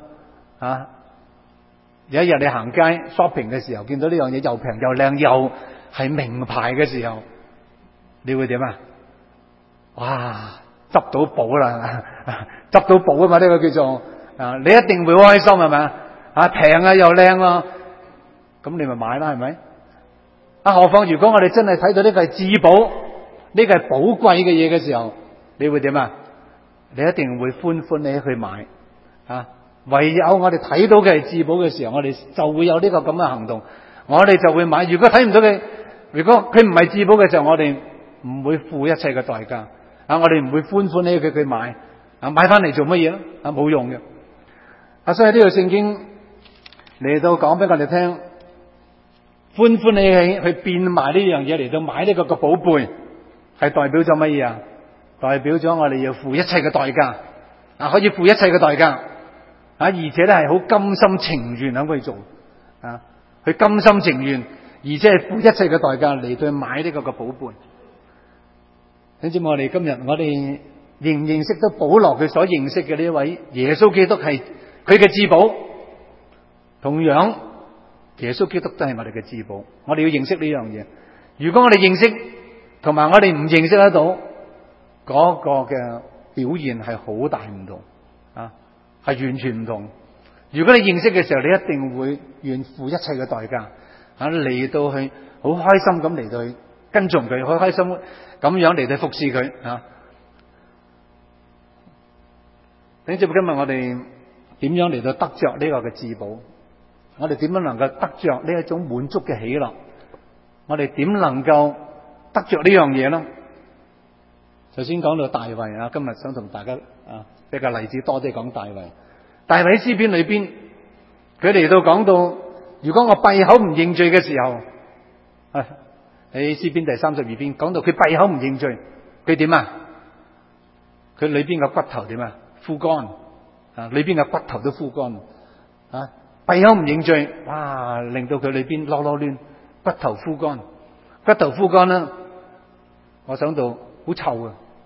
有一日你行街 shopping 嘅時候，見到呢樣嘢又平又靚又係名牌嘅時候，你會點哇！執到寶啦，執到寶嘛，呢個叫做你一定會開心係咪平又靚咁你咪買啦係咪何況如果我哋真係睇到呢個係至寶，呢個係寶貴嘅嘢嘅時候，你會點你一定會歡歡喜喜去買唯有我哋睇到嘅係至寶嘅時候，我哋就會有呢個咁嘅行動，我哋就會買。如果睇唔到嘅，如果佢唔係至寶嘅時候，我哋唔會付一切嘅代價我哋唔會歡歡喜喜佢買買翻嚟做乜嘢冇用嘅所以呢個聖經嚟到講俾我哋聽，歡歡喜喜去變賣呢樣嘢嚟到買呢個寶貝，係代表咗乜嘢代表咗我哋要付一切嘅代價可以付一切嘅代價而且咧係好甘心情願咁去做佢甘心情願，而且係付一切嘅代價嚟到買呢個寶貝。你知唔知我哋今日我哋認唔認識到保羅佢所認識嘅呢位耶穌基督係佢嘅至寶？同樣耶穌基督都係我哋嘅至寶，我哋要認識呢樣嘢。如果我哋認識同埋我哋唔認識得到嗰個嘅表現係好大唔同係完全唔同。如果你認識嘅時候，你一定會願付一切嘅代價嚟到去好開心咁嚟到去跟從佢，好開心咁樣嚟到服侍佢等住今日我哋點樣嚟到得着呢個嘅至寶？我哋點樣能夠得着呢一種滿足嘅喜樂？我哋點能夠得着呢樣嘢呢？首先講到大衛今日想同大家比較例子多啲講大衛。大衛喺詩篇裏邊，佢嚟到講到，如果我閉口唔認罪嘅時候，喺詩篇第32篇講到佢閉口唔認罪，佢點佢裏邊嘅骨頭點枯乾裏邊嘅骨頭都枯乾閉口唔認罪，哇！令到佢裏邊囉囉攣，骨頭枯乾，骨頭枯乾啦，我想到好臭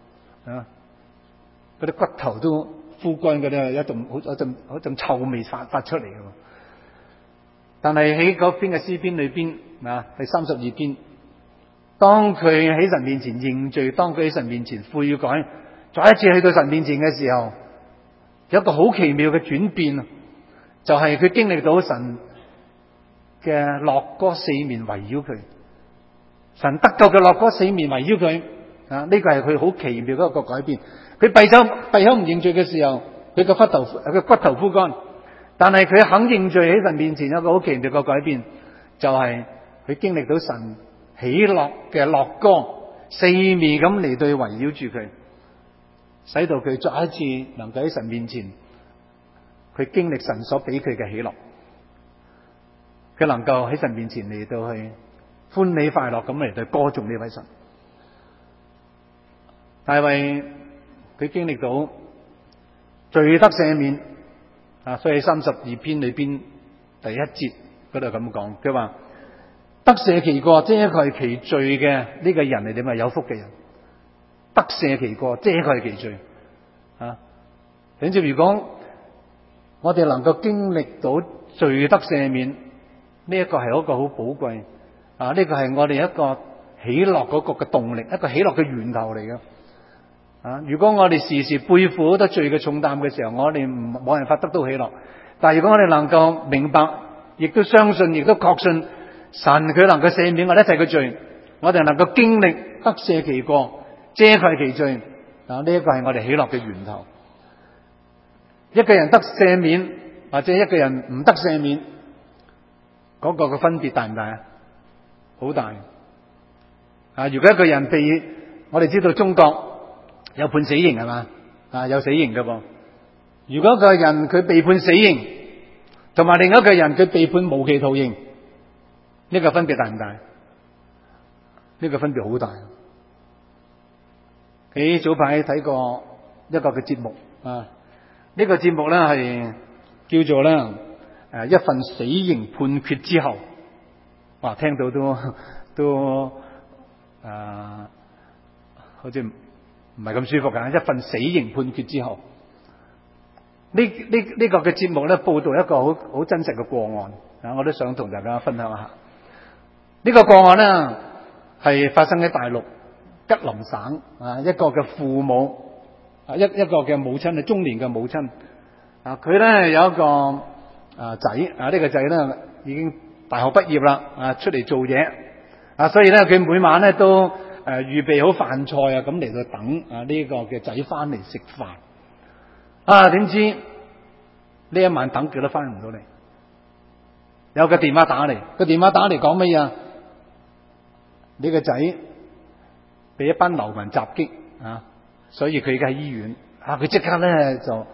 嗰啲骨頭都枯乾嘅咧，一陣臭味發出嚟嘅。但係喺嗰篇嘅詩篇裏邊第32篇，當佢喺神面前認罪，當佢喺神面前悔改，再一次去到神面前嘅時候，有一個好奇妙嘅轉變，就係佢經歷到神嘅樂歌四面圍繞佢，神得救嘅樂歌四面圍繞佢呢個係佢好奇妙嘅一個改變。佢閉口唔認罪嘅時候，佢個骨頭枯乾，但係佢肯認罪喺神面前，有一個好奇妙嘅改變，就係佢經歷到神喜樂嘅樂歌四面咁嚟對圍繞住佢，使到佢再一次能夠喺神面前佢經歷神所俾佢嘅喜樂，佢能夠喺神面前嚟到去歡喜快樂咁嚟到歌頌呢位神。大衛佢經歷到罪得赦免啊，所以32篇裏邊第一節嗰度咁講，佢話得赦其過遮蓋其罪嘅呢個人係點啊？有福嘅人，得赦其過遮蓋其罪啊！甚至如果我哋能夠經歷到罪得赦免，呢一個係一個好寶貴啊！呢個係我哋一個喜樂嗰個嘅動力，一個喜樂嘅源頭嚟嘅啊！如果我哋時時背負好多罪嘅重擔嘅時候，我哋冇辦法得到喜樂。但係如果我哋能夠明白，亦都相信，亦都確信神佢能夠赦免我哋一切嘅罪，我哋能夠經歷得赦其過遮蓋其罪啊！呢一個係我哋喜樂嘅源頭。一個人得赦免或者一個人唔得赦免，嗰個嘅分別大唔大啊？好大啊！如果一個人被我哋知道中國有判死刑係嘛啊，有死刑㗎噃。如果一個人佢被判死刑，同埋另一個人佢被判無期徒刑，呢個分別大唔大？呢個分別好大。喺早排睇過一個嘅節目啊。呢個節目咧係叫做咧一份死刑判決之後，哇！聽到都好似唔係咁舒服㗎。一份死刑判決之後，呢個嘅節目咧報道一個好真實嘅個案啊！我都想同大家分享一下。呢個個案咧係發生喺大陸吉林省啊，一個嘅父母。一個嘅母親，係中年嘅母親啊，佢咧有一個仔啊，呢個仔咧已經大學畢業啦啊，出嚟做嘢啊，所以咧佢每晚咧都預備好飯菜啊，咁嚟到等啊呢個嘅仔翻嚟食飯啊，點知呢一晚等佢都翻唔到嚟，有個電話打嚟，個電話打嚟講乜嘢啊？呢個仔俾一班流民襲擊啊！所以佢而家喺醫院啊，佢即刻咧就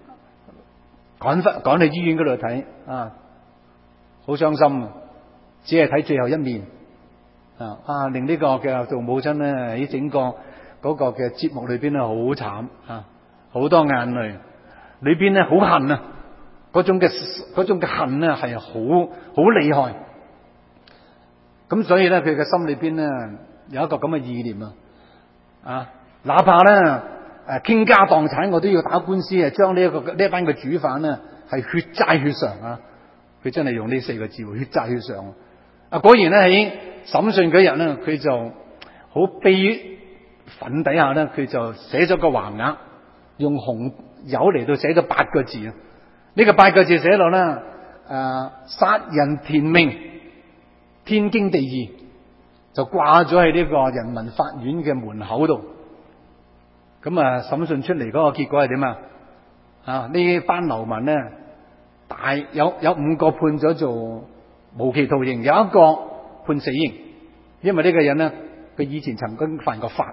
趕去醫院嗰度睇啊，好傷心，只係睇最後一面啊，令呢個嘅做母親咧喺整個嗰個嘅節目裏邊咧好慘啊，好多眼淚，裏邊咧好恨啊，嗰種嘅恨咧係好厲害，咁所以咧佢嘅心裏邊咧有一個咁嘅意念啊。哪怕咧傾家蕩產，我都要打官司啊！將呢一班嘅主犯咧係血債血償啊！佢真係用呢4個字，血債血償啊！果然咧喺審訊嗰日咧，佢就好悲憤底下咧，佢就寫咗個橫額，用紅油嚟到寫咗8個字啊！呢個8個字寫落咧殺人填命，天經地義，就掛咗喺呢個人民法院嘅門口度。咁啊，審訊出嚟嗰個結果係點啊？啊，呢班流民咧，有5個判咗做無期徒刑，有1個判死刑，因為呢個人咧，佢以前曾經犯過法。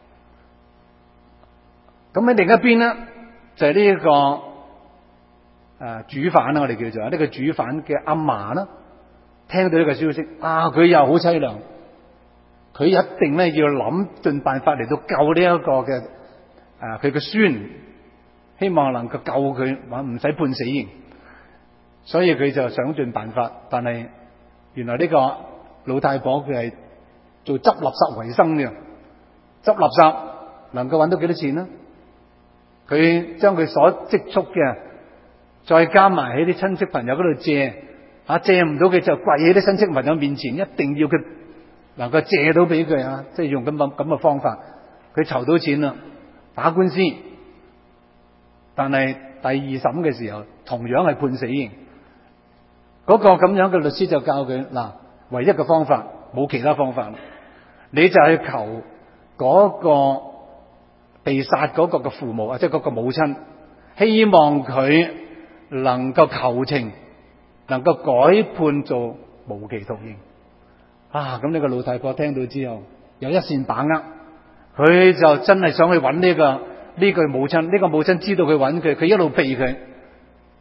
咁喺另一邊咧，就係呢一個主犯啦，我哋叫做呢個主犯嘅阿嫲啦，聽到呢個消息啊，佢又好淒涼，佢一定咧要諗盡辦法嚟到救呢一個嘅。佢個孫希望能夠救佢，話唔使判死刑，所以佢就想盡辦法。但係原來呢個老太婆佢係做執垃圾為生嘅，執垃圾能夠揾到幾多錢呢？佢將佢所積蓄嘅，再加埋喺啲親戚朋友嗰度借，借唔到佢就跪喺啲親戚朋友面前，一定要佢能夠借到俾佢啊！即係用咁嘅方法，佢籌到錢啦。打官司，但係第2審嘅時候同樣係判死刑。嗰個咁樣嘅律師就教佢嗱，唯一嘅方法冇其他方法，你就去求嗰個被殺嗰個嘅父母啊，即係嗰個母親，希望佢能夠求情，能夠改判做無期徒刑。啊！咁呢個老太婆聽到之後有一線把握。佢就真係想去揾呢個母親，呢個母親知道佢揾佢，佢一路避佢，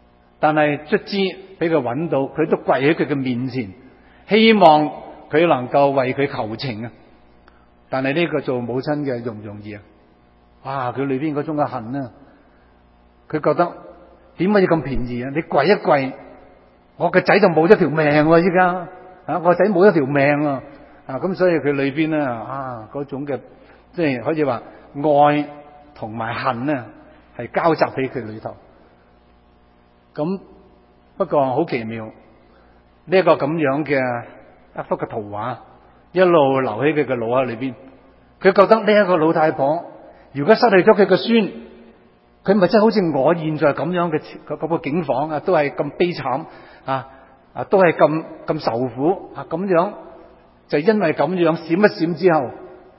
但係卒之俾佢揾到，佢都跪喺佢嘅面前，希望佢能夠為佢求情啊！但係呢個做母親嘅容唔容易啊？哇！佢裏邊嗰種嘅恨啊，佢覺得點解要咁便宜啊？你跪一跪，我個仔就冇咗條命喎！依家我個仔冇咗條命啊！咁所以佢裏邊咧嗰種嘅即係可以話愛同埋恨咧係交集喺佢裏頭。咁不過好奇妙，呢一個咁樣嘅一幅嘅圖畫一路留喺佢嘅腦海裏邊。佢覺得呢一個老太婆如果失去咗佢個孫，佢咪真係好似我現在咁樣嘅嗰個境況啊，都係咁悲慘都係咁受苦咁樣，就因為咁樣閃一閃之後，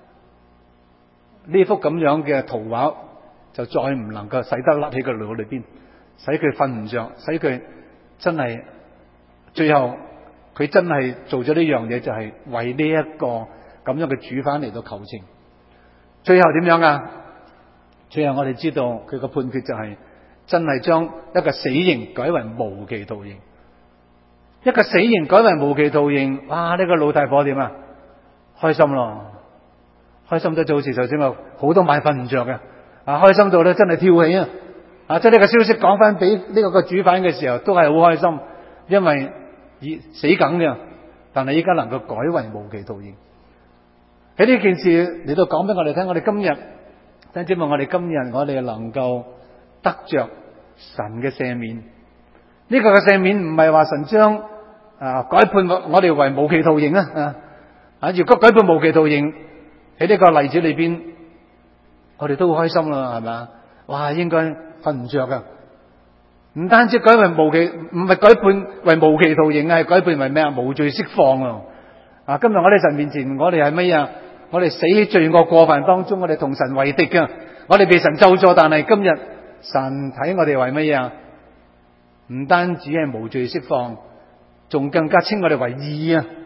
呢幅咁樣嘅圖畫就再唔能夠使得甩喺個腦裏邊，使佢瞓唔着，使佢真係最後佢真係做咗呢樣嘢，就係為呢一個咁樣嘅主犯嚟到求情。最後點樣啊？最後我哋知道佢個判決就係真係將一個死刑改為無期徒刑。一個死刑改為無期徒刑，哇！呢個老太婆點啊？開心咯，開心得就好似頭先話好多晚瞓唔着嘅開心到咧真係跳起即係呢個消息講翻俾呢個主犯嘅時候，都係好開心，因為死梗嘅，但係依家能夠改為無期徒刑。喺呢件事嚟到講俾我哋聽，我哋今日真希望我哋今日我哋能夠得着神嘅赦免。呢個嘅赦免唔係話神將改判我哋為無期徒刑如果改判無期徒刑喺呢個例子裏邊，我哋都好開心啦，係咪？哇，應該瞓唔着噶。唔單止改為無期，唔係改判為無期徒刑，係改判為咩啊？無罪釋放今日我哋神面前，我哋係乜嘢？我哋死喺罪惡過犯當中，我哋同神為敵嘅，我哋被神咒詛，但係今日神睇我哋為乜嘢？唔單止係無罪釋放，仲更加稱我哋為義啊！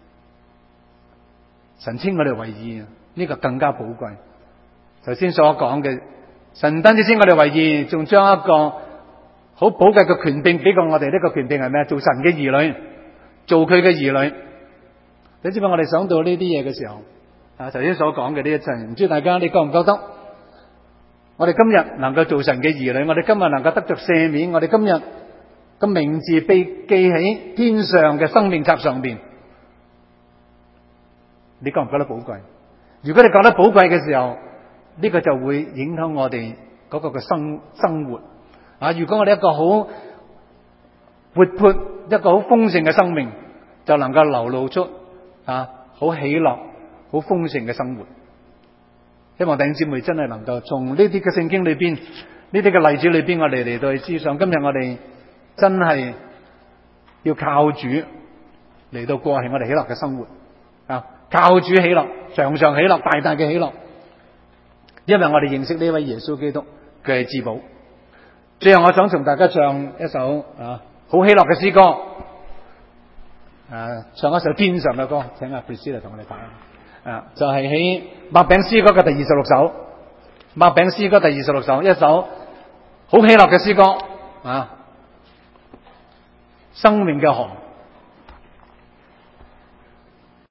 神稱我哋為義呢個更加寶貴。頭先所講嘅，神唔單止稱我哋為義，仲將一個好寶貴嘅權柄俾過我哋。呢個權柄係咩？做神嘅兒女，做佢嘅兒女。你知唔知我哋想到呢啲嘢嘅時候頭先所講嘅呢一切，唔知大家你覺唔覺得我哋今日能夠做神嘅兒女，我哋今日能夠得着赦免，我哋今日個名字被記喺天上嘅生命冊上邊，你覺唔覺得寶貴？如果你覺得寶貴嘅時候，呢個就會影響我哋嗰個嘅生活如果我哋一個好活潑、一個好豐盛嘅生命，就能夠流露出好喜樂、好豐盛嘅生活。希望弟兄姊妹真係能夠從呢啲嘅聖經裏邊、呢啲嘅例子裏邊，我哋嚟到去思想。今日我哋真係要靠主嚟到過起我哋喜樂嘅生活靠主喜樂，常常喜樂，大大嘅喜樂。因為我哋認識呢位耶穌基督，佢係至寶。最後我想同大家唱一首好喜樂嘅詩歌，唱一首天上嘅歌，請阿 Priscilla 同我哋彈就係喺麥餅詩歌嘅第26首，麥餅詩歌第26首，一首好喜樂嘅詩歌生命嘅河。